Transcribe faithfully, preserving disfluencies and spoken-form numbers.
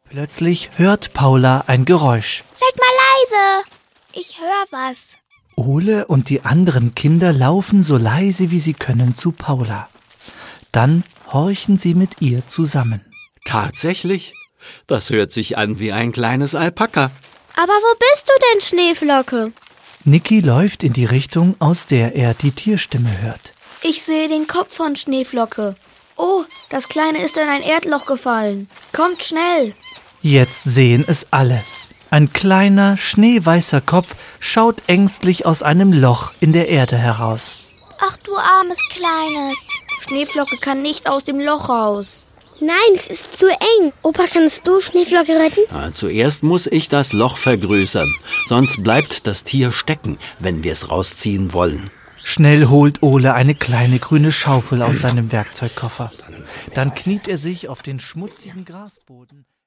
Plötzlich hört Paula ein Geräusch. Seid mal leise, ich höre was. Ole und die anderen Kinder laufen so leise wie sie können zu Paula. Dann horchen sie mit ihr zusammen. Tatsächlich? Das hört sich an wie ein kleines Alpaka. Aber wo bist du denn, Schneeflocke? Niki läuft in die Richtung, aus der er die Tierstimme hört. Ich sehe den Kopf von Schneeflocke. Oh, das Kleine ist in ein Erdloch gefallen. Kommt schnell! Jetzt sehen es alle. Ein kleiner, schneeweißer Kopf schaut ängstlich aus einem Loch in der Erde heraus. Ach du armes Kleines. Schneeflocke kann nicht aus dem Loch raus. Nein, es ist zu eng. Opa, kannst du Schneeflocke retten? Na, zuerst muss ich das Loch vergrößern. Sonst bleibt das Tier stecken, wenn wir es rausziehen wollen. Schnell holt Ole eine kleine grüne Schaufel aus seinem Werkzeugkoffer. Dann kniet er sich auf den schmutzigen Grasboden.